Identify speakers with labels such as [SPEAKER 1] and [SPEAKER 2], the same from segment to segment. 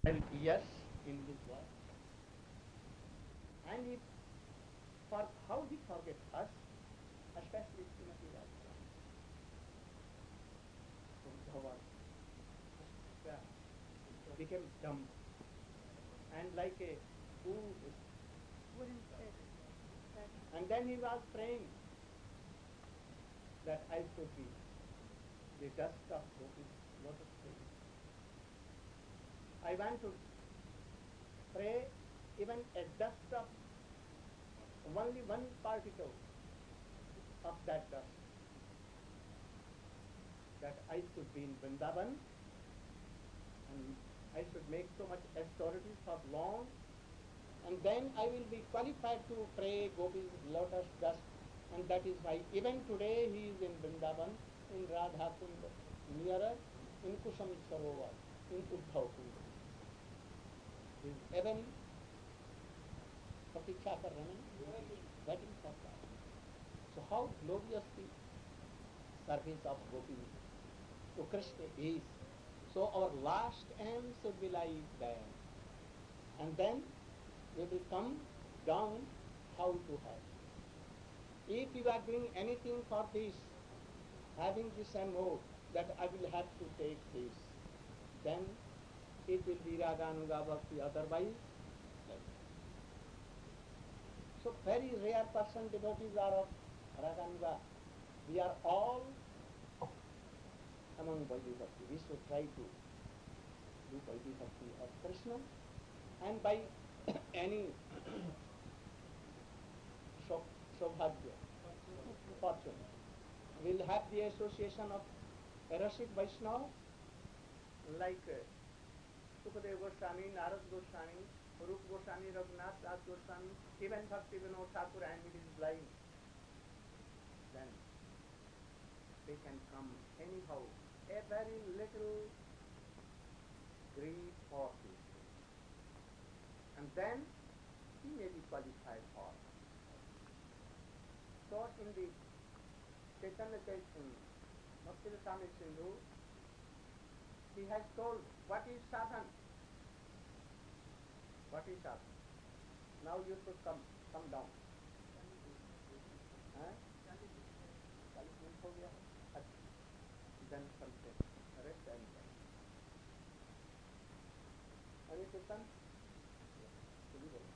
[SPEAKER 1] Years in his work, and he for how he forgets us, especially Srimati Radharani. Uddhava was became dumb and like a fool, and then he was praying that I should be the dust of Gopi's lotus feet. I want to pray even a dust of only one particle of that dust, that I should be in Vrindavan and I should make so much austerities for long, and then I will be qualified to pray Gopi's lotus dust. And that is why even today he is in Vrindavan, in Radha Kund, nearer, in Kusam Sarovar, in Uddhav Kund. He is even pratiksha kar rahe hain, waiting for that. So how glorious the service of Gopi to Krishna is. So our last aim should be like that. And then we will come down how to have. If you are doing anything for this, having this mode that I will have to take this, then it will be Raganuga Bhakti, otherwise. So very rare person devotees are of Raganuga. We are all among Vaidhi Bhakti. We should try to do Vaidhi Bhakti of Krishna, and by any Saubhagya, fortune, we'll have the association of Rashik Vaishnava like Sukadeva Goswami, Narad Goswami, Rup Goswami, Raghunath Das Goswami, even Bhakti Vinod Thakur, and it is blind. Then they can come anyhow. A very little greed for this thing. And then he may be qualified for. So in the Chaitanya Charitamrita, Bhakti Rasamrita Sindhu, he has told what is sadhan. What is sadhan? Now you should come down. हो गया then something rest and then Hare Kirtan शुरू करो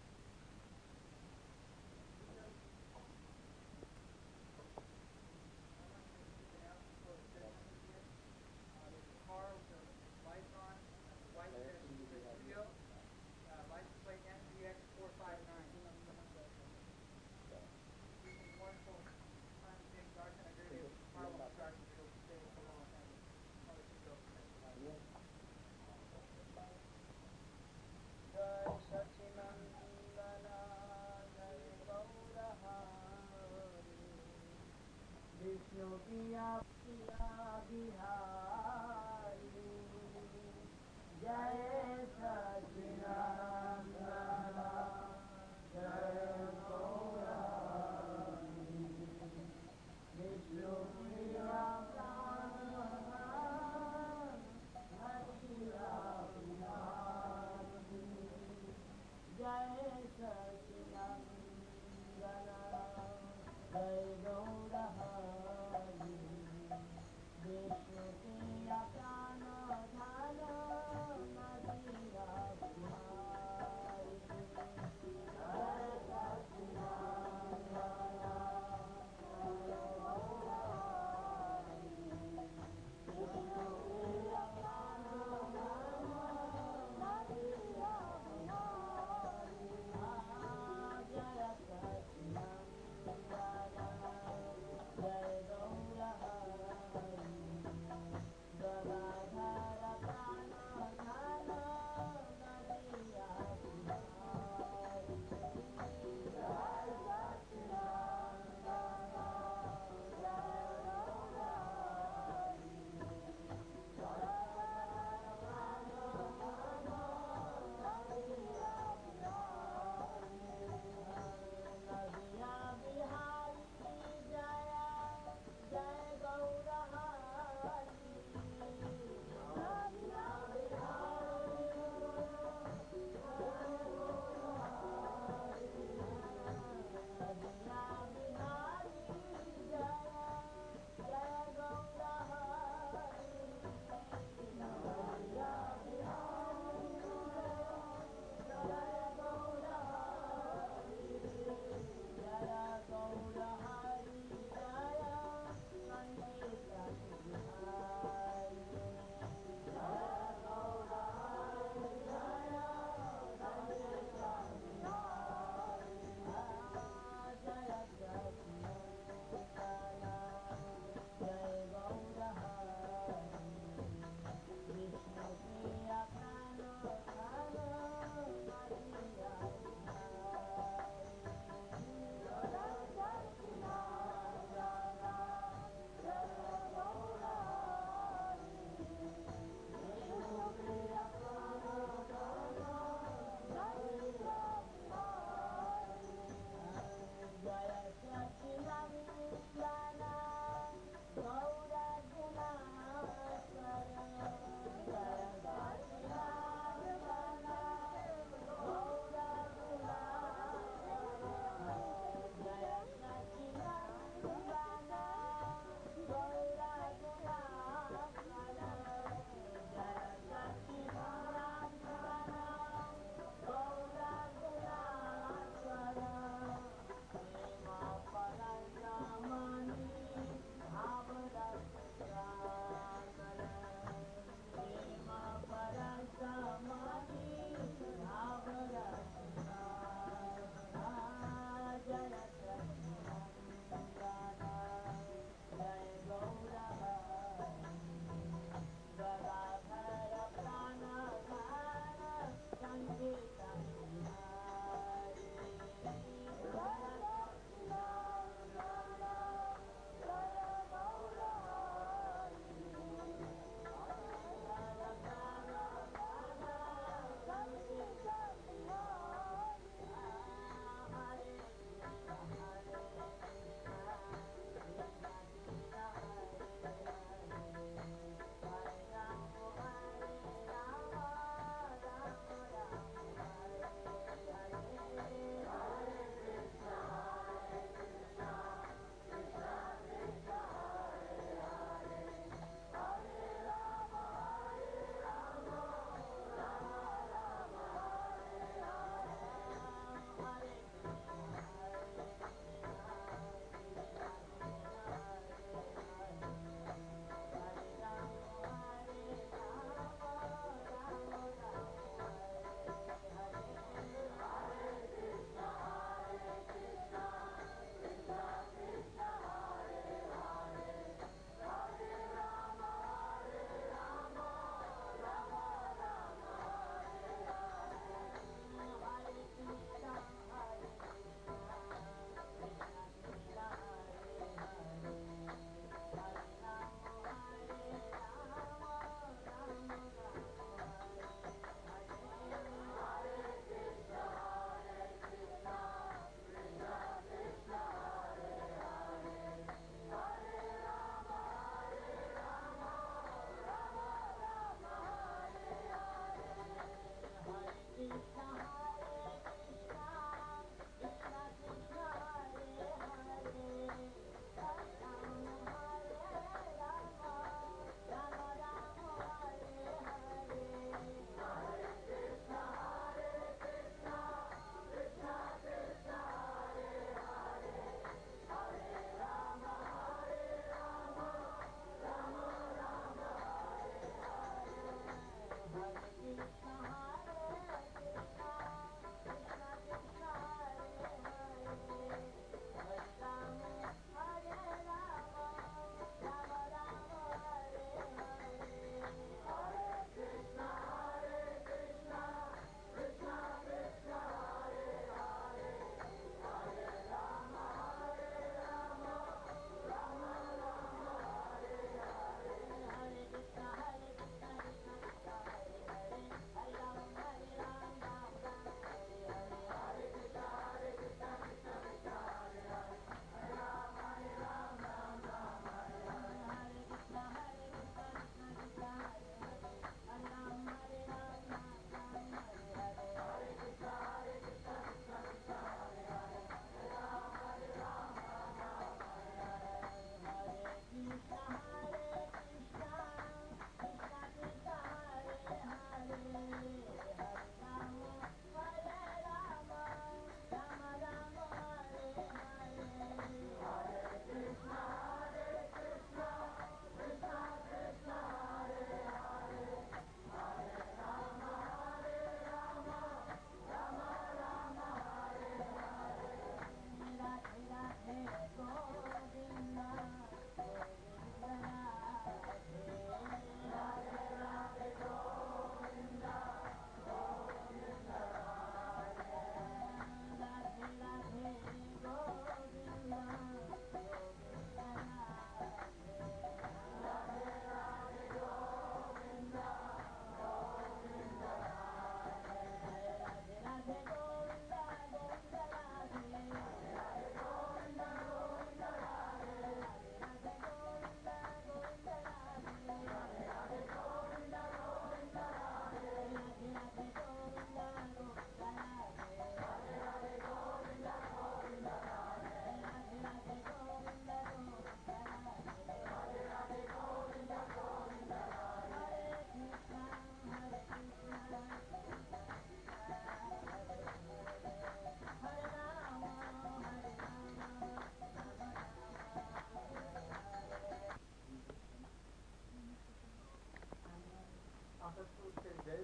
[SPEAKER 1] successful stages,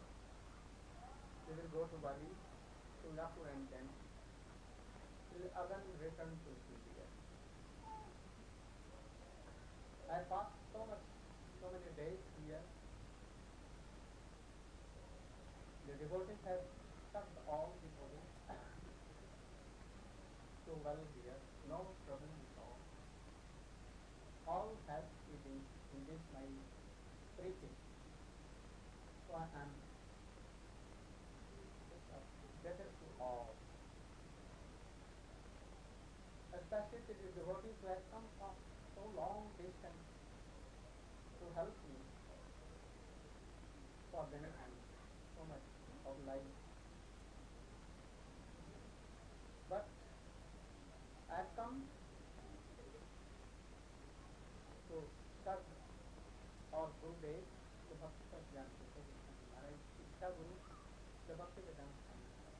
[SPEAKER 1] we will go to Bali, Singapore, and then we will again return to India. I passed so many days here. The devotees have served all devotees so well here, no problem at all. All have been in this my preaching. So I am better to all. Especially to the devotees who have come from so long distance to help me. For them I am so much obliged. But I have come to serve our Gurudev, the Bhakti Prajnan Goswami Maharaj, Shiksha Guru, the Bhakti Vedanta Swami Maharaj.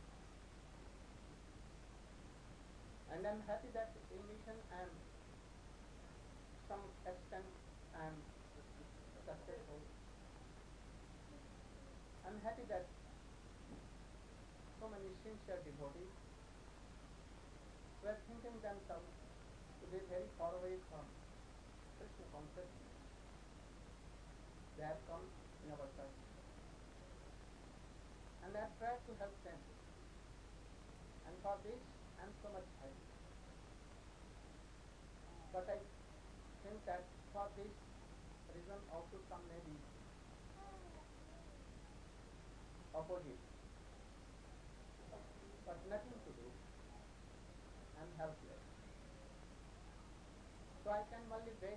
[SPEAKER 1] And I am happy that in mission I am some extent I am successful. I am happy that so many sincere devotees were thinking themselves to be very far away from Krishna consciousness. They have come in our church. And I have tried to help them. And for this, I am so much happy. But I think that for this reason also some may be opposite. But nothing to do. I am helpless. So I can only beg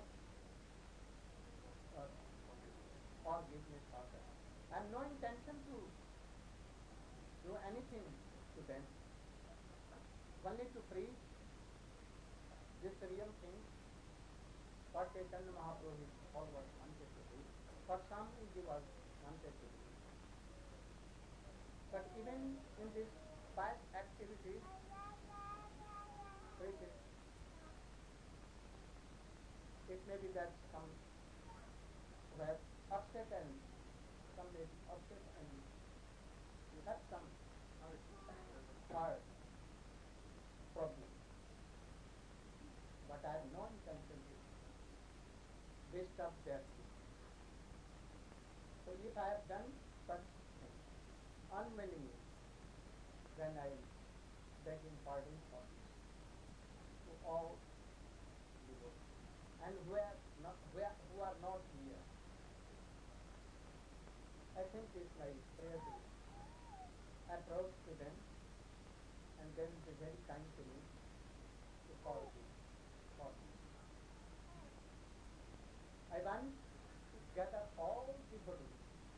[SPEAKER 1] forgiveness for that. I have no intention to do anything to them. Only to preach this real thing, what Chaitanya Mahaprabhu his followers wanted to do, what Swamiji was wanted to do. But even in this past activities, it may be that some were upset and some may be upset and you have some hard problem. But I have no intention to disturb their peace. So if I have done such things unwillingly, then I am begging pardon for this to all devotees. And who are not here, I think it's my prayer to approach to them and they will be very kind to me to forgive. I want to gather all devotees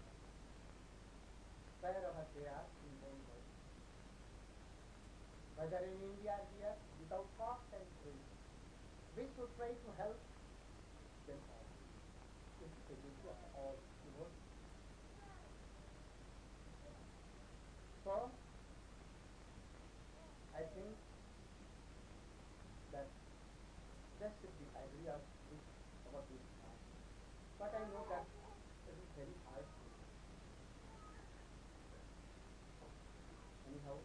[SPEAKER 1] wherever they are in the world, whether in India or here, without cost and free. We should try to help them all. This is the duty of all devotees. So, I think that that should be idea of this about this time. But I know that it is very hard to do. Anyhow,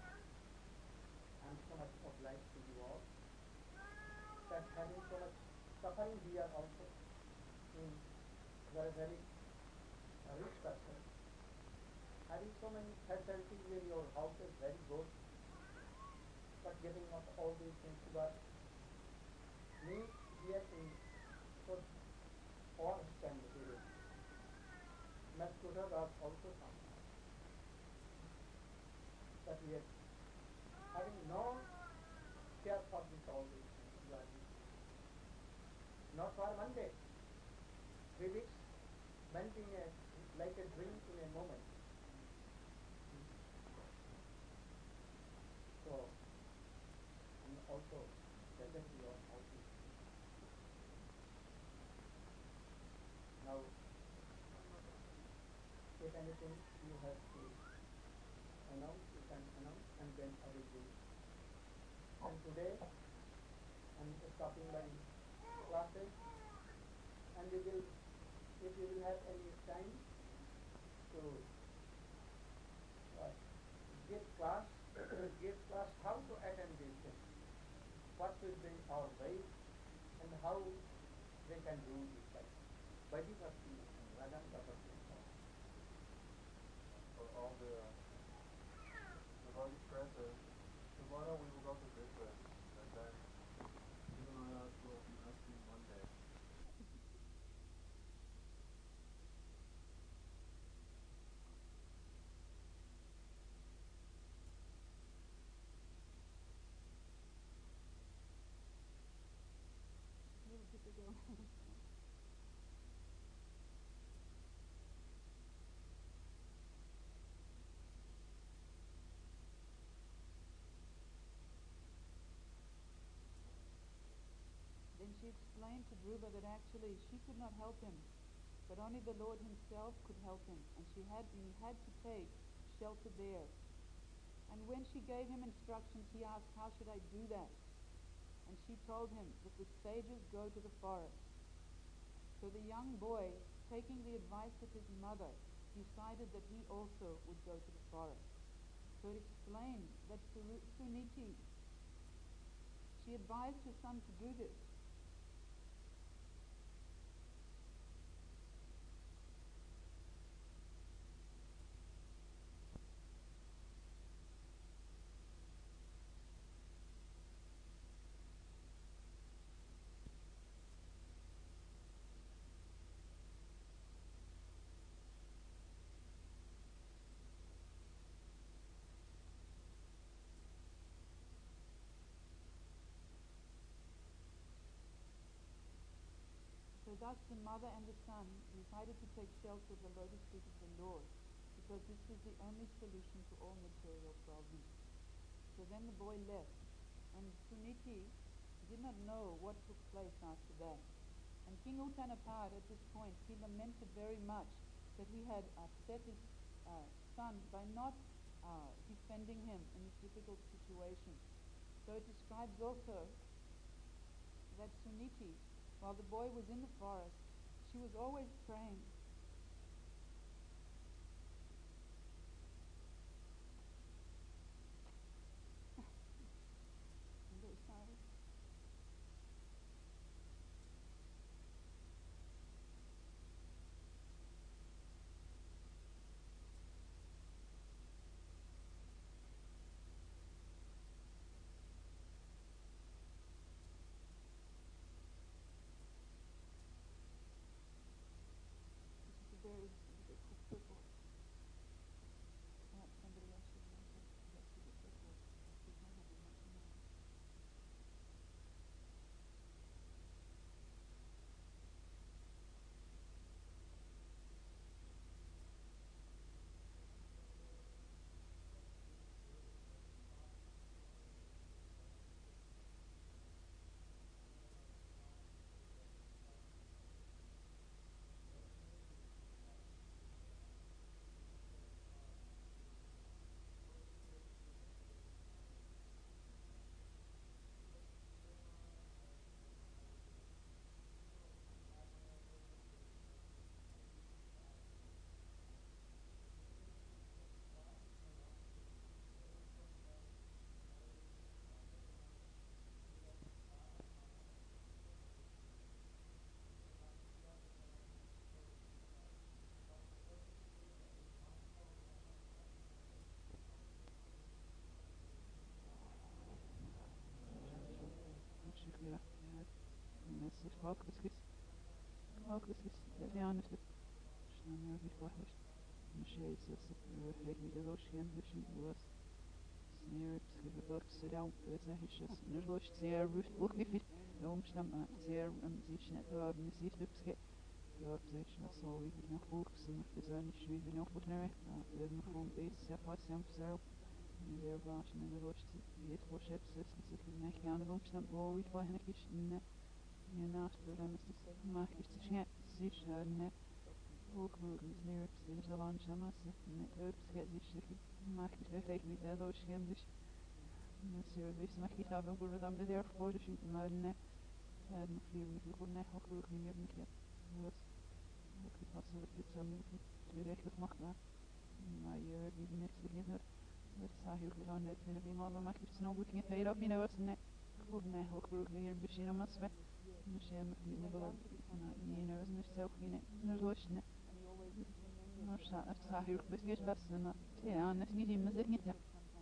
[SPEAKER 1] I am so much obliged to you all that having so much suffering here also, you are a very rich person. Having so many facilities in your house is very good, but giving up all these things to God, me here in so honest and material. My scooter was also somehow. But yet, having no care for this all these things, you are used. Not for one day. 3 weeks went in like a dream in a moment. So, and also present your houses. Now, if anything you have to announce, you can announce and then I will do. And today, I'm stopping my classes and we will, if you will have any time, to give class, give class how to attend these things, what will be our way, and how they can do this type. Vaidhi Bhakti, Vedanta Bhakti.
[SPEAKER 2] For all the devotees present, tomorrow we will go to Brisbane, and then Stephen and us will be asking Monday.
[SPEAKER 3] Little difficult. Then she explained to Dhruva that actually she could not help him, but only the Lord himself could help him, and he had to take shelter there. And when she gave him instructions, he asked, how should I do that? And she told him that the sages go to the forest. So the young boy, taking the advice of his mother, decided that he also would go to the forest. So it explained that Suniti, she advised her son to do this. So thus the mother and the son decided to take shelter of the lotus feet of the Lord, because this was the only solution to all material problems. So then the boy left, and Suniti did not know what took place after that. And King Uttanapad at this point, he lamented very much that he had upset his son by not defending him in this difficult situation. So it describes also that Suniti, while the boy was in the forest, she was always praying. I'm very sorry. This is a very difficult purple. Perhaps somebody else should know that. Yes, it's a purple. She's not having much more.
[SPEAKER 4] Ja, mensen vakjes, vakjes, Italiaans, snel wie vakjes. Misschien is het ik niet zo schijn, dus niet was. Sneer, schrijf dat zelf, dus hij is het. Nu was het zeer rustig, ook niet veel. Omstam aan zeer zich net hebben, is het opschep. Ja, zeg je zo, ik ben nog volks, en het is aan de schwede nog wat naar recht. Dat is nog gewoon bezig, ja, pas hem zelf. En weer was en dan was het, het was het, dus het is niet aan de omstam, oh, ik was niet eens, nee. Ja, naast de remmen is het, maar is het schijn, zich net. Ook mogelijk neer, dus al aan de masse, net opschep, zich maakt het effect niet dat als schijn, dus. Service mag ik daar voor dan de deur voor de shoot maar net nog veel niet goed net ook niet meer met je was ook ik was zo dit zo niet nu echt het mag daar. Maar je die niks begint er. Dat zag je ook aan net in de bingo maar ik snel goed ging het op in was nee. Goed nee, ook broek hier misschien om ons weg. Misschien met die niveau. Nou, je nou is niet zo geen. Nou los nee. Nou zag je ook best best en ja, net niet in me zeg niet.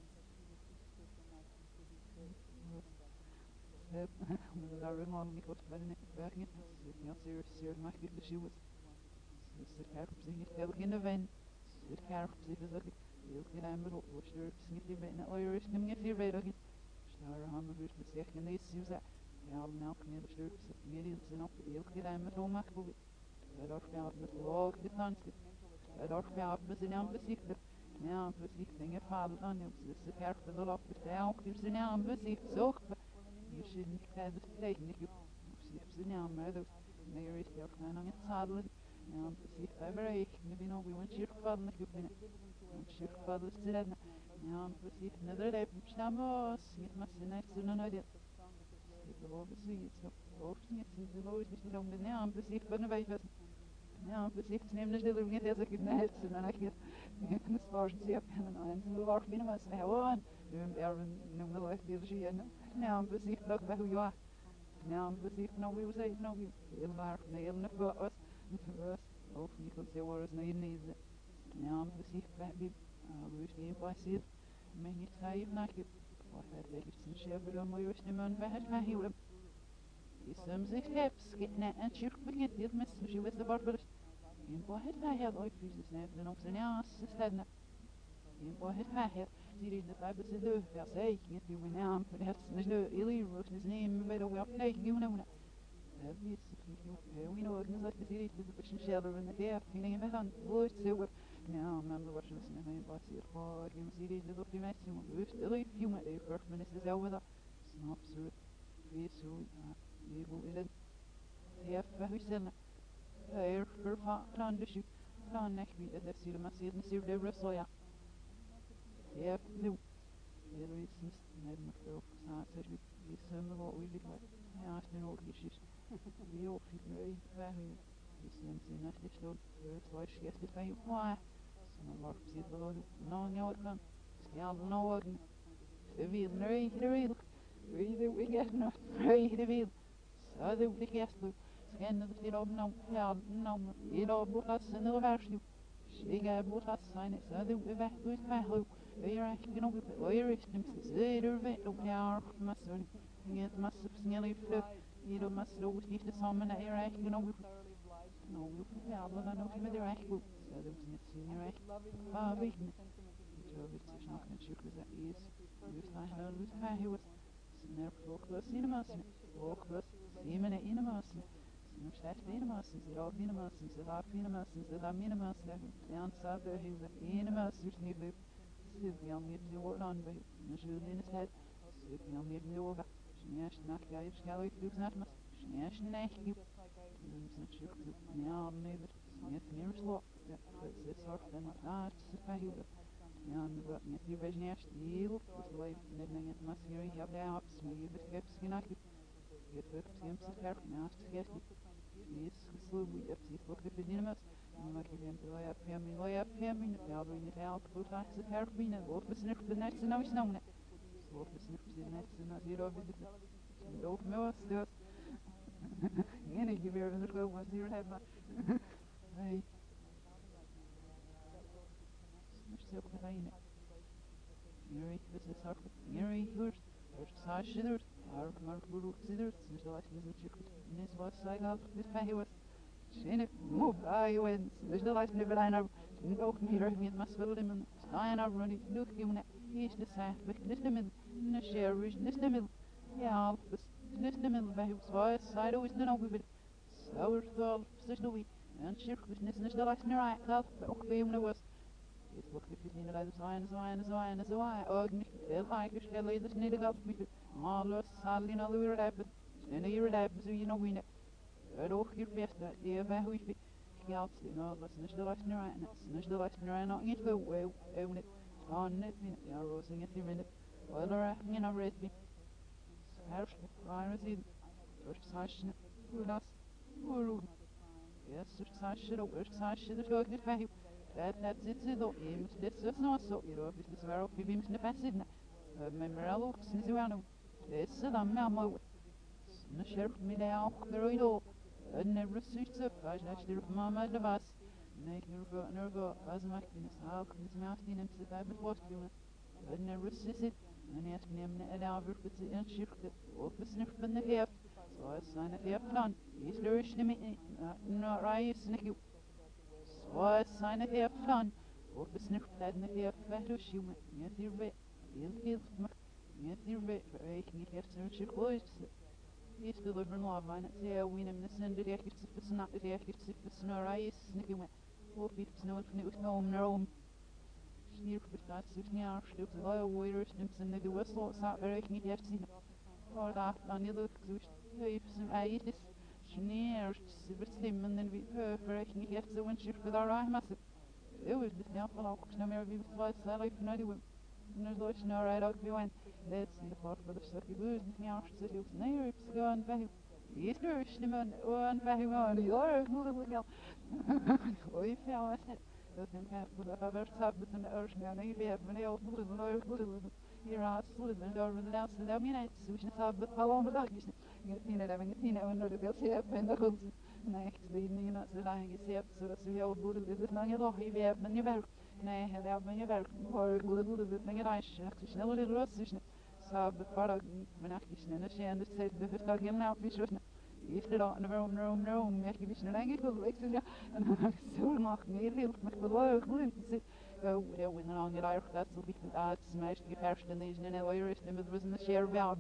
[SPEAKER 4] Daar we gaan niet wat verder niet bergen. Ja, serieus mag ik de shoes. Dus ik heb zich niet heel in de wijn. Ik heb zich dus ook heel gedaan met op was er niet die bijna Irish nem niet hier bij dat. Daar gaan we dus bezig in deze zoek. Ja, nou kan je dus meer die zijn op heel gedaan met om maken. Dat gaat met log de dans. Dat gaat met zijn aanbezicht. Ja, bezicht dingen vallen dan. Dus ik heb de loop besteld. Dus zijn aanbezicht zocht. Misschien niet krijgen de techniek. Of ze naam maar dat meer is er gaan aan het zadelen. Ja, precies bij bereik. Nu ben ik gewoon schiervallen. Ik ben schiervallen te redden. Ja, precies. Neder heb ik staan boos. Niet maar ze net zo naar dit. Ik geloof het niet zo. Hoofd niet. Ze geloof het niet. Dan ben ja, precies van de wijven. Ja, precies. Neem dus de niet als ik het net zo naar hier. Ik moet sparen ze op en dan ze loop binnen was gewoon. Nu noem de lijst die zie je. Ja, precies. Dat bij hoe je was. Ja, precies. Nou wie zei nou wie heel waar heel net was. Of niet goed zo was nee nee. Ja, precies. Bij dus geen passeer. Mij niet schrijven naar je. Wat het is een schepper dan moet je eens nemen bij het verhuwen. Die soms zich heb skitne en schirk begint dit met je wist de barbers. In wat het verhuwen ooit fysisch neemt dan op zijn ja steden. In wat het verhuwen zie je de Bijbel ze de verzekering niet die we naam voor het is de Eli Roos is neem bij de wel nee you know. Dat is we know organisatie dat is de potentiële en de ervaring met aan woord zo. Ja, maar we was dus een passeer voor je zie je dat die mensen moet dus de human effort men is dezelfde dat snap zo weer zo hier wil in ja verhuizen van de shoot van echt wie dat is hier maar zeer niet de Russell ja ja nu er is niet meer veel samen die zijn wel weer ja is nu ook iets wie ook viel mee waarin is een zin als dit zo het is het bij waar maar waar zit wel nou nou dan ja nou de wiel nee de wiel we get nog nee de wiel zo de wiel en dat is op nou ja nou hier op botas en de waarschuw ik heb botas zijn is dat de weg goed weg weer echt genoeg weer is het zeer vet op jaar maar zo niet maar snel vlug hier maar zo niet de samen naar hier echt genoeg nou ja maar dan ook met de echt goed dat is niet zien hier echt maar weet niet zo is het nog een stukje dat is dus daar dus hij was snel focus cinemas focus cinemas cinemas nu staat cinemas is er ook cinemas is er ook cinemas is er cinemas ja staat er heel de cinemas dus niet leuk zit ja niet zo lang bij natuurlijk in het het zit ja niet zo snel snack ja je skal ik dus naar maar snel snack je dus natuurlijk ja nee dat is meer slot dat is soort van het is bij je ja en dat niet die was niet heel dus leeft net net maar serie heb daar op smee het heb snack je hebt hem zeker naast gegeven is gesloten je hebt ook de cinemas maar ik heb hem in de velden in het help goed aan het herbinnen of besnipt de net nou is nou net of besnipt de net na hier over de doof meus dus en ik weer de go was hier hebben hey snel zo klein hier is het hard hier is sausage maar bedoel zit dus dat is natuurlijk net wat zij gaat dit bij was Sine move I went dus de lijst nu bijna ook meer met masvelmen staan op running look you net is de zaak met de min de share is de min ja dus de min bij was side is dan ook weer sauer zal dus doe en circus is de lijst nu right dat ook weer nu was het wordt gezien in de zwaaien ook niet veel eigenlijk stellen is niet dat met alles zal in alle weer hebben en hier hebben zo je nog winnen het ook hier best dat die bij hoe je geld nou dat is de lijst nu right is de lijst nu right nog niet veel en het aan net in ja rosing het in wel er you know read me scherp waar is het first session hoe das hoe yes first session ook first session de ook niet bij that's it though. Ims this no so you know this where of bims ne pasidna. Memoralo snizuano. This the mamo. Nasher mi now beroido. Never switch up. I just mama de vas. Nee, nervo as my business. How can this mouse in him sit up with what you never sis it. En eerst nemen en over het in schrift op sniff van de heft. Zoals zijn het heft dan. Is er is niet no reis niet. Zoals zijn het heft dan. Op sniff van de heft verder schuwen. Niet hier bij. Heel maar. Niet hier bij. Ik niet heeft zo'n schrift. Is de liver law van het zeer wien de zin de echt is not de echt is no reis niet. Op iets no no Sneer bestaat zich niet aan, stuk de loyal warriors, nims en de wissel, staat er echt niet echt zien. Voor dat dan niet lukt, dus heeft zijn eigen sneer, ze bestemmen en wie echt niet echt zo een schip voor daar aan massen. Eeuw is dus niet afgelopen, ik snap meer wie het was, dat ik naar doen. En er is nou right out wie went. Dat is in de part voor de stukje boos, niet meer als ze doet. Nee, ik ga aan weg. Is er stemmen, aan weg, aan ja, ik moet het wel. Oei, ja, wat is het? Dat is voor de overstap met een oorzaak. Nee, we hebben heel goed. Hier had het en door de laatste laminate. Dus je hebt het al dag. Je hebt niet onder de beeld hebben en dat goed. Nee, ik weet niet dat ze daar gezegd zodat ze heel goed is. Dus dan je nog je hebt niet werk. Nee, het hebben je werk. Maar goed het met je reis. Ik snel de rust dus. Saab de product mijn acties en de zijn de steeds de stad hem nou is dus. Is er dan no, ik heb iets naar ik zeg en dan zo nog meer heel met beloog moet zit. Go there when on your life that's will be smashed your passion and these and the way is the was in the share about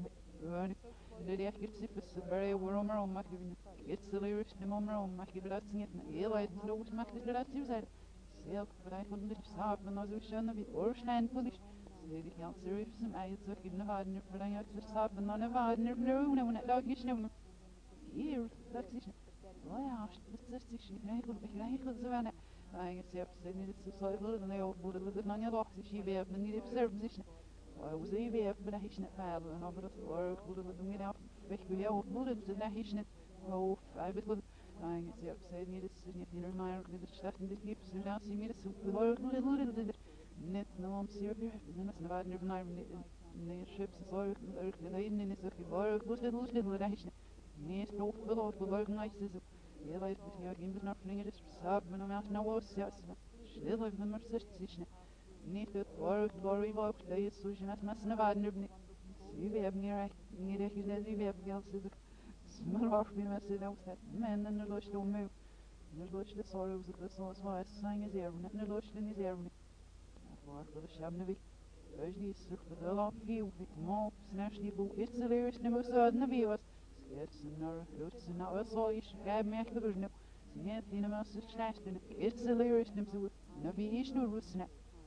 [SPEAKER 4] the echt get sip is very warmer on my giving it's the lyrics the moment on my give that it heel uit de doos maakt het dat ze zijn zelf vrij van de saap en zo schön wie waarschijnlijk die gaan serieus en hij het in de waarden verlang uit de saap en dan de waarden er en het dag is nou hier dat is oh ja dat is eigenlijk zo aan I guess you needed to say a little and they all would have lived on your box if you have the needed position. I was even but I hitched it bad and over the floor would have lived me out. If we all would have done that hitching it. Oh, I was with I guess you said needed to see if you remind me the stuff in the keeps and now see me the soup with all little net no I'm serious and that's not never night in the ships is all the lady in is if you were little that hitching. Yes, no, the nice is ja, weiß nicht, ja, gehen wir nach Flinger des Saab, wenn man nach was ja, still wenn man sich nicht das Glory war, da ist so schön, als man eine Waden nicht. Sie haben mir recht gesagt, sie haben Geld zu smell off me as it was that man and the lush don't move. The lush the sorrows of the sauce was sang is air, and the lush in his air. For the shabnavi. There's these sort of the long view with more snash the boot, it's the lyrics never saw the viewers. It's another so you should have me at the version. Yet in a mouse is slashed in it's the lyrics themselves. Navi is no rusna.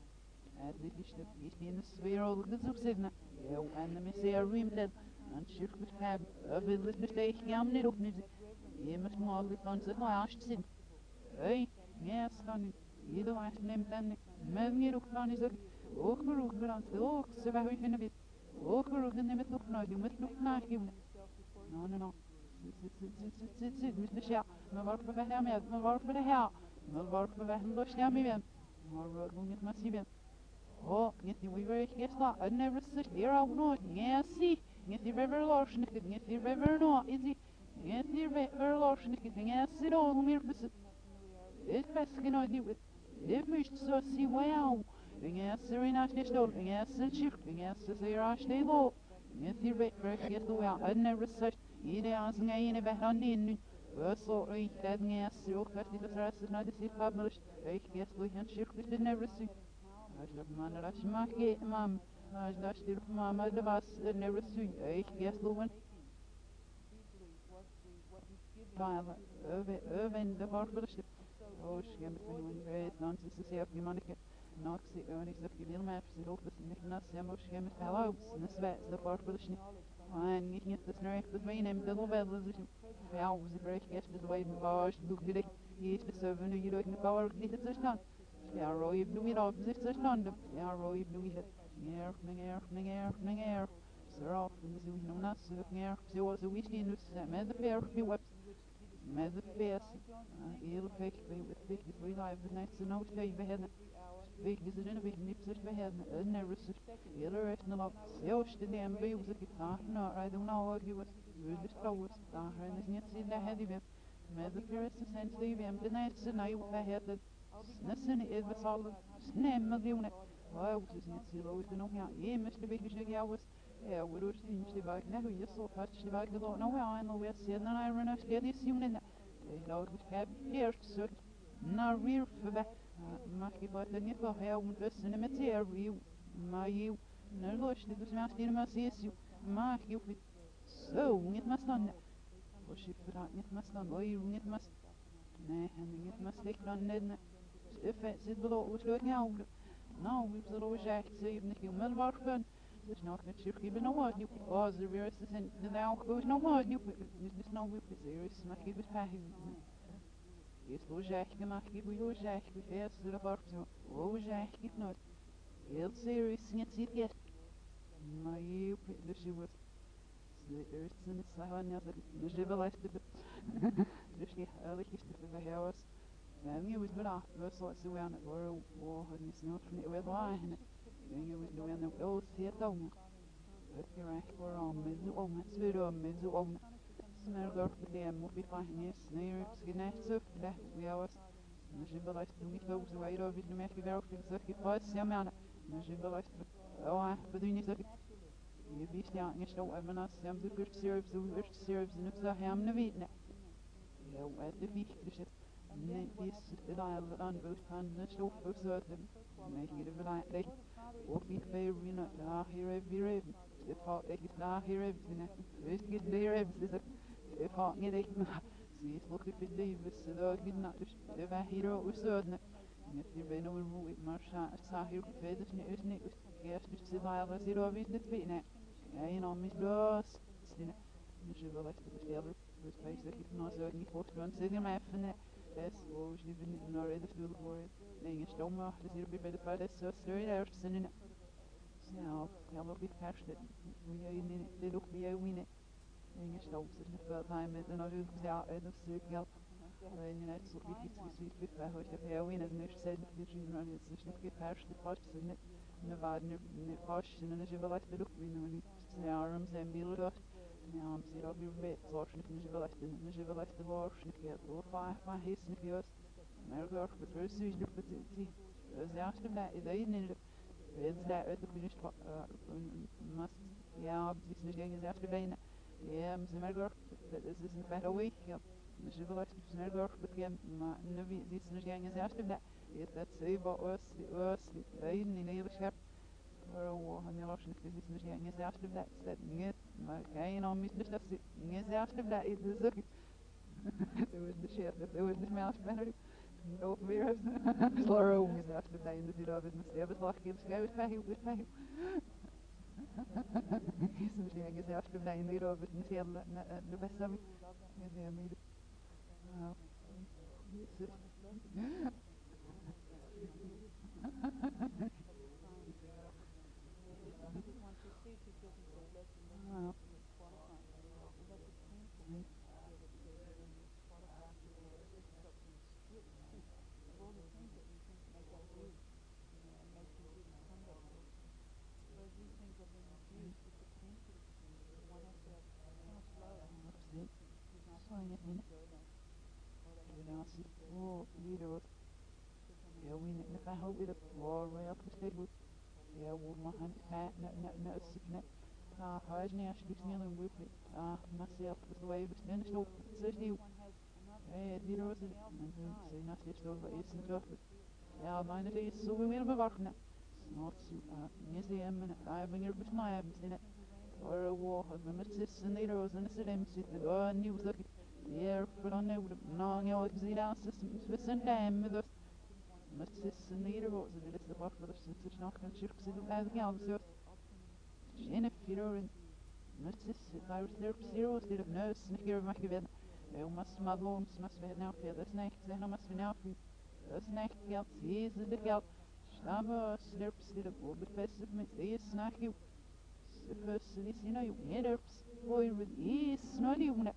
[SPEAKER 4] At the dish of it in the sphere of the subsidna. Yeah, and the messiah rimmed and shirk with cab a village mistake yam little music. Ye must more the funds at last sin. Hey, yes, honey. Either last name than Mevnir of Funny. Okuruk, oh, so very fin of it. Okuruk and the myth of no, you must look like him. No. Mr. Shell, men varför var jag med? Men varför det här? Men varför var han då stämmer igen? Har gånget massiven. Oh, get the weaver gets lot. I never sit there out no. Yes, see. Get the river losh, get the river no. Is it? Get the river losh, yes, it all mere visit. It's best can I do with. If we so see wow. Yes, there in our stone. Yes, it's shift. Yes, there are stay low. Get the river gets the well. I never sit. Ideas ngayon ba handin so I that ngas so that the stress is not the published I guess we can shift it never see I love man rush market mom I dash the mama the bus never see I guess the one file over the published oh she can be great nonsense to see up your money Nox the earnings of the maps and hope that Nicholas Samuel Schemes hello and the sweats the published en niet het snurk met mij neemt dat wel dus ja we break yes dus wij baas doe dit hier is de server nu je doet de power niet het staan ja rooi doe je op dit staan ja rooi doe je het neer zo van de zo nou nas zo neer zo was we zien dus met de fair few webs Med the face, ill fake with big is we live the next to no stay behead. Big is in a big nips of behead, and never such ill rest no love. Yosh the damn baby was a guitar, no, I don't know what you was. Really flowers, and is not in the heady bit. Med the first sense the the next and I behead. Snissen is the solid, snem of the unit. I was not see low to know how, ye Mr. Big was. Yeah, we were seeing the back now, you saw touch the back, I don't know how I know where and I run a steady unit. They load with cab here, so now rear for that. Marky but the nickel hair with the cemetery, my you. No lush, the smashed in my sees you. Mark you with so, it must on. Push it for that, it must on, oh, you it must. Nah, and it must take on then. If it's below, was looking out. No, we was always active, even if you melvar fun. Dus nou met circuit ben nou wat nieuw. Oh, ze weer is de nou goed nou wat nieuw. Dus nou weer is maar ik bespaar. Is lo zeg gemaakt ik wil zeg ik feest de park zo. Oh zeg ik nooit. Heel serious niet ziet je. Maar je dus je was de eerste in het sahan ja dus je wel echt de dus je eigenlijk is de verhaal en je was bedacht was zo zo aan het worden oh het is nooit van het wel en je was doen en oh zeer dan het je recht voor om met zo met zo met zo om snel door de moet je van je sneer geneigd zo dat we was dus je wel echt niet zo zo weer over de merk werk zo je pas ja maar dus je wel echt oh bedoel niet dat je wist ja niet zo en als je de kurs serves en zo hem ne weet ne ja wat de fiets dus nee is de dial aan both van de stof verzetten nee je de verlaat ook niet veel wie not daar hier even de part ik is daar hier even ne is get there even is de part niet echt maar zie is ook de leven ze daar niet naar dus de wij hier ook verzetten net hier bij nou hoe ik maar sa hier verder is niet eerst dus de dial was hier over dit weet ne ja je nou mis los dus je wel echt bestellen dus basically ik nou zo niet goed want zeg maar even es wo ich nicht in der Rede für geworden. Nee, ich stomme, das hier bei der Fall ist so straight out sind. Ja, ja, aber wie fast wie in die Luft wie in die stomme sich nicht viel time mit und also ja, das ist ja wenn ich nicht so wie heute ja wie nicht said die Junior ist nicht gefasst die Part sind nicht eine Waden eine Post und eine Chevrolet die Luft wie nur ja, arms and bill dort. Ja, sie da wie weit so schön nicht Chevrolet die war nicht ja, so war hieß nicht ja. Maar ook met rust is de positie. Zelfs de in de wens daar uit de finish mas ja, die is niet zelfs de bijna. Ja, maar ook dat is een fijne week. Ja, dus je wil echt snel ook bekend, maar nu wie die is niet zelfs de ja, dat ze was die bijna in hele scherp. Oh, en ja, niet is niet zelfs de dat niet, maar geen om is dus dat ze niet zelfs de dat is ook. Dat was de shit, dat was de smash better. No fear. Sloro is after the end of the job in the service like gives go with pay. He's saying is after the end of the job in the best of it. Yeah, me. Wow. Wow. Ja, we net gaan houden dat voor wij afgesteld wordt. Ja, we maken net net. Hij is niet als snel en goed. Myself is the way we stand so so. Die roze en ze naast is zo is het toch. Ja, mijn is zo weer bewachten. Not so museum en I bring er besnaam in het. Or a war of my sis and the rose and the sim sit the door news that the air put on the non your exit systems with some time with us. My sis and the rose and the part of the sisters not going to shirk sit as the so in a fear and my sis I was there zero state of nurse and here my given. I must my bones must be now for the snake then I must be now for the snake geld sees the geld. Stabber slurps the over best of me is snack you. First, you know, you get ups, boy, with ease, not even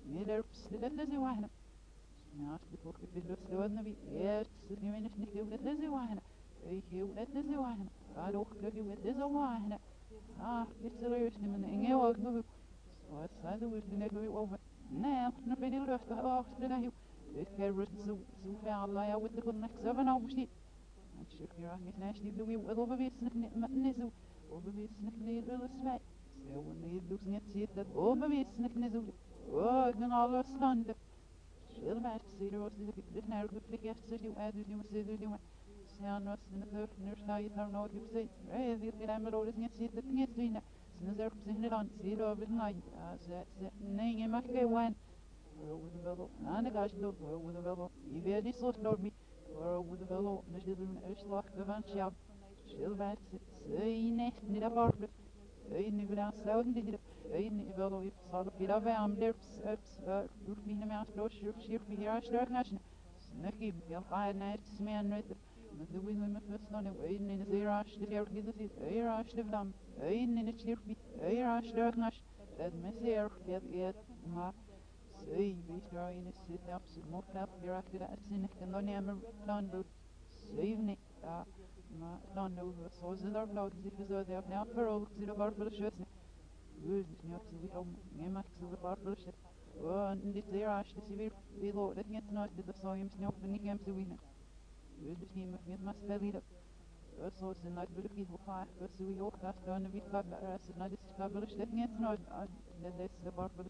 [SPEAKER 4] Miderps, dat is een wahne. Ja, die volk heeft dus loodne wie. Eerst, ze zijn niet niet dat is een wahne. Ik heel dat is een wahne. Gaat ook dat je het is een wahne. Ah, dit is er eerst niet meer. Ik ook nog. Wat zei de woord net weer over. Nee, nog bij de lucht. Oh, dat hij. Dit keer rust zo ver Allah ja with the good next seven hours niet. En ik hier aan het naast die doe we overwezen niet met niet zo. Overwezen niet willen zwijgen. Zo wanneer doe je niet ziet dat overwezen niet zo. Oh, ik ben alles standen. Heel bad to see the rest of the now the flick after you add you must do you sound was in the third nurse now you don't know you say hey the camera roll is niet the thing is doing since they're presented on see over the night that nee je mag geen wine with the bello and the guys do with the bello you very so slow me with the bello dus dit een uitslag van sjouw heel bad say niet apart in de zouden die in wel if sort of wieder warm der durch meine mehr los schirf hier stark naschen snacki ja fine nights man mit de wind met first on in de zerash de er gids is erash de dam in de schirf erash stark nasch dat messer get ma sei wie daar in is sit up so mo knap hier achter dat sin ik dan nemen dan doet zeven maar dan doen we zo ze daar blauw zitten zo daar nou vooral ze daar voor de schutz goed is niet zo weer om nee maar ze daar voor de schutz en dit zeer als je weer wil dat niet nooit dat zo je misschien ook niet hem zo winnen goed is niet meer maar spel weer zo ze nooit wil ik heel vaak zo je ook dat dan weer gaat ze nou dit gaat wel dat niet nooit dat is de voor de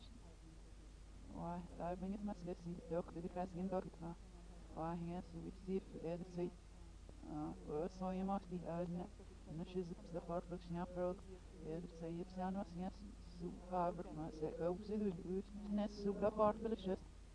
[SPEAKER 4] oh daar ben ik maar slecht niet ook de kras geen dag oh hij is zo weer zeer de twee so je mag die uitne en je zit de farbe snapper ze je staan was yes zo farbe maar ze ook ze doen net zo de farbe is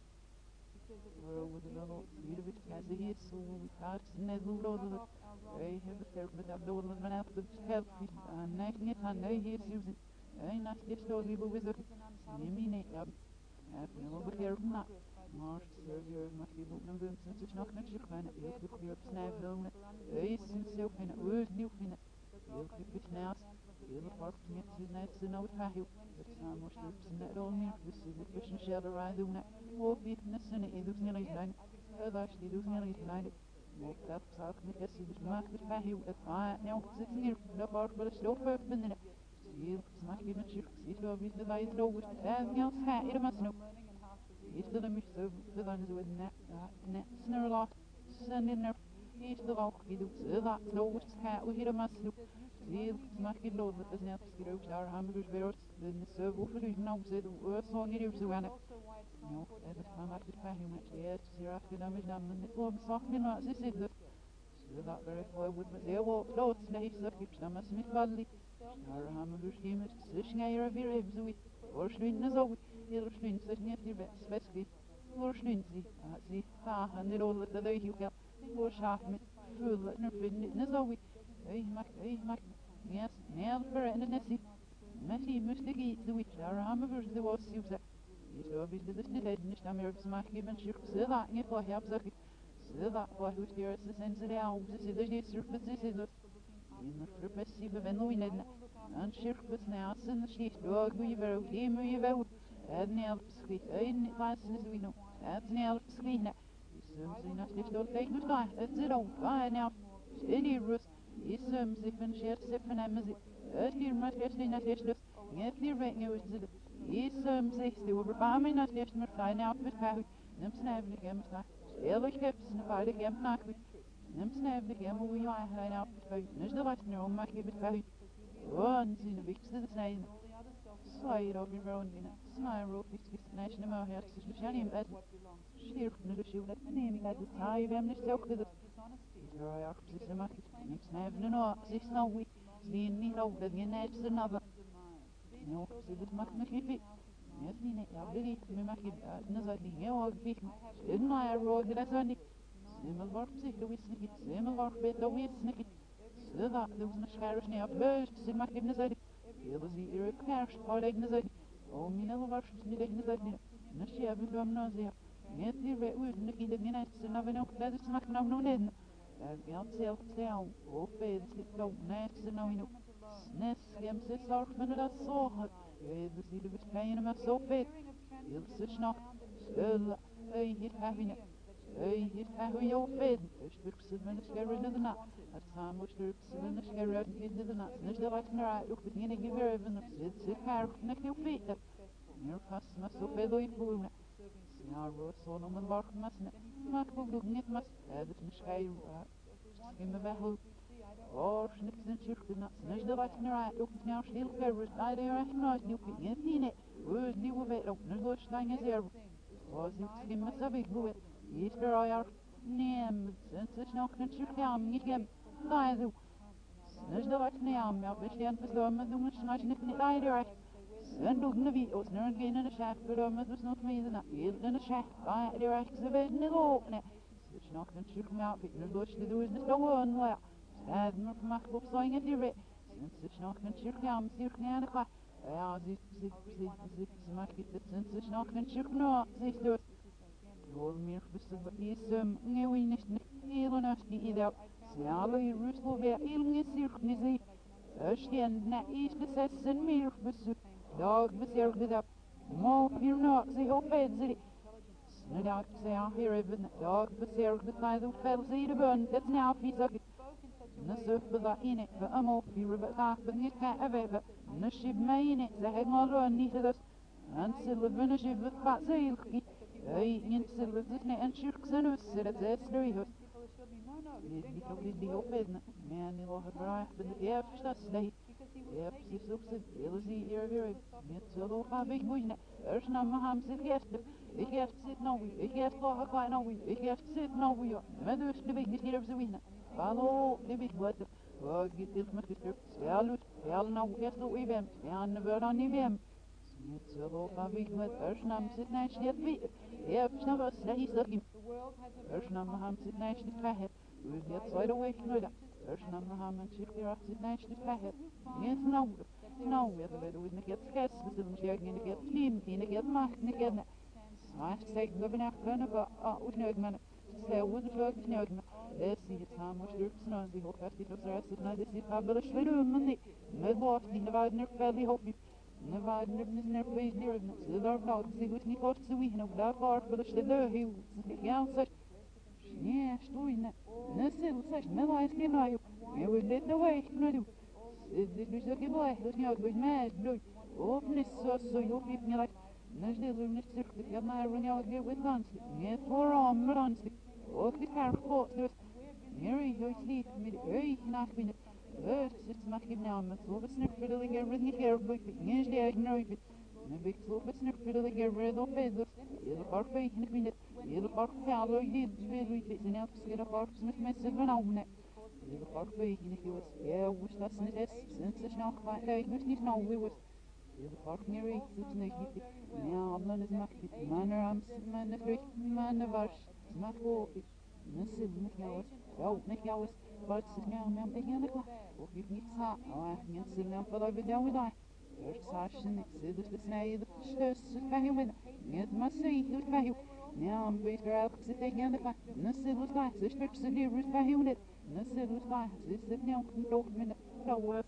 [SPEAKER 4] with the little hier wit as he is so we had net hoe dat hij heeft het met dat door met af de help en niet aan nee hier using en als dit door die boven is neem je niet ja en we beheer maar maar je mag je boek dan doen sinds het nog niet gaan heel goed weer snijden doen is zo en ooit nieuw vinden heel goed snel heel hard niet zo net zo nou het heel het zijn moest het net al meer dus de tussen shelter ride doen ook niet nessen en doet niet alleen dat die doet niet alleen ook dat zou ik niet eens dus maakt het bij heel het nou zit hier dat wordt wel eens lopen binnen heel smaak je met je ziet wel wie de bij het lopen en ja ga je maar zo is er mich zo dan zo net sneller zijn in er is er ook die doet ze dat lopen ga we hier maar zo heel smaak je lopen dat is net schroef daar hamburgers weer de zo over u nou ze doen zo niet zo aan no dat is maar wat het bij met je hier afgenomen is dan niet op zag me nou ze zit dus dat er voor wordt met heel wat lood nee zo gibt dan maar met valli daar hamburgers hier met ze snijden weer even zo oorsluiten zo heel schön sich nicht die Besski nur schön sie fahren die rolle da durch ja nur scharf mit fülle nur finden nicht so wie ich mag yes nail for in the nesi messi müsste geht so wie da haben wir so was sie sagt ich so wie das nicht am wir machen geben sich selber nicht vorher sag ich selber was du dir ist sind sie ja das ist das ist das ist das in der Perspektive wenn du in en circus now sin she dog we were game we were en el schiet een was is we no en el schiet na is na stift door tegen de dag het zit ook nou in die rust is zich van shit siffen en muziek het hier maar eerst in het eerst dus niet hier weet je hoe het is zich die over bij mij naar eerst maar vrij nou met haar neem snijven ik hem sta eerlijk heb ze naar ik hem naar neem snijven ik hem hoe je hij nou dus de was nou maar ik het one in de wichtigste zijn slide op je round in smile rope is national maar het is speciaal in bed schierf nu de show dat neem ik uit de taai we hebben niet ook dat ja precies dat mag ik niks nemen no zich nou wie die niet ook dat je net ze nou no ze dat mag me niet net niet ja dit me mag ik net zo die heel ook wie in maar road dat zo niet ze wordt zich dat is niet ze wordt beter dat is niet dat doen ze scherp niet op beurt ze mag ik net zo heel zie je kers alleen net zo oh mijn was niet net zo net je hebben dan nou ze net die we niet in de net ze nou nog dat is mag nou nog net ja zelf zelf op het zit zo net ze nou in net hem ze zorg met dat zo je dus die we zijn maar zo veel Il sich noch, still, hit having it. Hit how your fed, Sturks of Venice Garrett of the Nut, at time was Sturks of Venice Garrett into the nuts, and the light right, look at the give her even it's a car, neck your feet. Near past must so fed away boom. Now Ross on the bark mustn't. Mark will look it must have it in sky. Skim of a hoop. Or snips and shirk the nuts, and the light right, look now still carriers, I recognize you in it. Word new of it, open the stein as ever. Was you skim us a big boy. Easter I are nem, since it's not going to come, you can die the Snus the light neam, ja, bis jen verstormen, du musst snart nicht leider. Sen dog na vi, og snart gain in a shaft, but was not me than a yield in a shaft, I direct the bed in the open. It's not going to shoot me out, but you're going to do is the one well. Sad more from my book sewing at your since it's not going to shoot me out, see can a ja, sie macht it since it's not going to shoot no, siehst du es. Hol mir bis ngewi nicht heel nach die idee. Snelle i ruslo wer ilge sirkni zi. Östjen na is de sessen mir bis dag bis det. Mo hier no zi hoped zi. Snadag say I hear even dag bis the size of fel zi de bun. That's now fi sak. Nasuf bada in it, but I'm off here about half but nit ka aveva. Nashib main it, the head run niet das. And Sylvan shib with fat zeilki. Hey, in Sylvan and shirks and us, that's very hot. Die opeten, men die lachen vraagt, ben de eerste stad. Ja, precies ook zit, heel zie hier weer. Niet zo loop heb ik boeien. Er snap me ham zit gisteren. Ik heb zit nou weer. Ik heb lachen klein nou weer. Ik heb zit nou weer. Met dus de week hier op de winnen. Hallo, de week wat. Wat gaat dit met gisteren? Ja, Lut. Ja, nou gisteren weer hem. Ja, en we dan niet hem. Niet zo loop heb ik met. Er snap me zit niet weer weer. Ja, snap me dat is dat hem. Er snap me ham zit niet weer. We get side away from it. There's none of them and she'll be off the night to pack it. Yes, no, whether it was get stressed, the film sharing and get team, in a get marked and again. I say, living out kind of out no man. Say, would the work no man. Let's see it's how much there's no, the whole festival of the rest of the night. This is published the room and the boss, the Nevada fairly hope you. Nevada never ways near it. The dark out, see what he got to we know that part, but it's the he was such. Ja, stoine. Nasıl saç ne var ki ne yok. Evet de var ki ne yok. Dit is ook wel echt. Dat is niet meer leuk. Of niet zo yok niet meer. Nasıl de niet terug. Ja maar we nou weer with dans. Niet voor dans. Of die haar pot dus. Mary hoe sleep met nacht binnen. Zit mag ik nou met zo besnuk voor de lekker niet hier boek. Niet de nou ik. Men byggt så besnuk för det lägger red och fedes. I det park för inte kvinnet. I det park för alla och det vill vi sen jag ska det park som ett mässigt för namnet. I det park för inte kvinnet. Ja, wish that's not it. Sen så snart var det inte nå vi was. I det park ner i så snyggt. Ja, alla det maktigt. Man är ams, man är flykt, man är vars. Man får nasıl med kaos. Ja, med kaos. Vad så jag med mig igen kvar. Och vi inte sa, ja, jag ser när på det video idag. Sashen exhibit the snay the stöss fahu with it must see who's fahu. Now I'm beat her out to take in the fact. Nassil was like the strips of the root fahu it. Nassil was like this is now document so worth.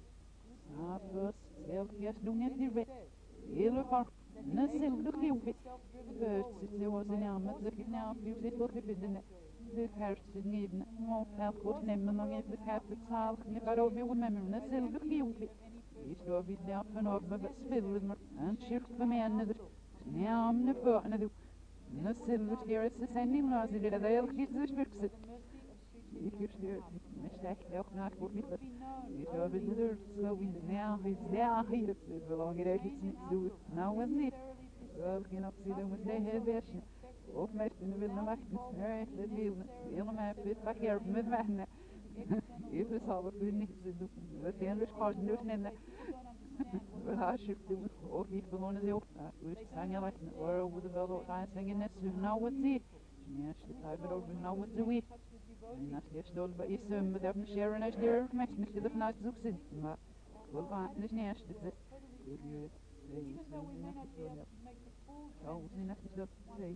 [SPEAKER 4] First, self yes, don't get the red. Yellow park. Nassil look you fit. First, there was an arm at the now, you sit look at it. The carrots in even more helpful name among it with half the child. If I don't be with memory, Nassil look you fit. Die stod vid där för något med spillet med en kyrka med en där. Nämne för en där. När silverstjärna så sen i mlas det där jag kiss spexet. Ich gestört mit schlecht auch nach gut mit. Ich habe det där så vi nära hier det lager det inte så. Now was it. Well, kan också se det med det här versen. Och mest nu vill man vakna. Nej, det vill. Jag med ett paket med vänner. If it's all of the needs to do, but the English part knows none. But I should do all people on the open, which hang out or over the fellow I singing this. Now what's it? Yes, the type it over now what's the week. And that's just all but you soon, but I'm sharing as their information to the nice looks in. Well, fine, this nest is it. If you say you so enough to go up. Oh, it's enough to say.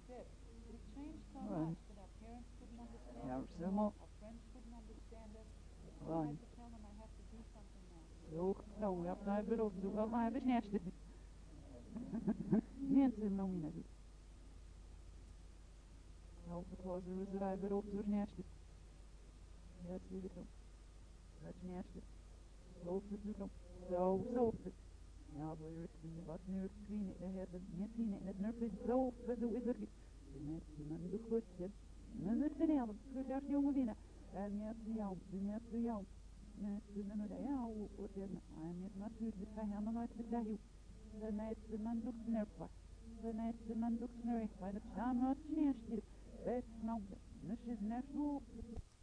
[SPEAKER 4] Run. Yeah, so more. Run. So, no, we have to have it over. Well, I have it nested. Mensen nominal. Nou, de closer is er weer op door nest. Ja, zie je zo. Dat nest. Zo zo. Zo. Ja, we rusten wat nu screen it ahead of me seen it net nervous zo voor de wizard. De mensen man de goed zit. Men is er al, goed als jonge winnen. En ja, de jou. Mensen dan de jou, wat dan? En het natuurlijk de gaan nooit de dag. De mensen man doet nervous. De mensen man doet nervous. Bij de samen wat nest. Best nou, dus is net zo.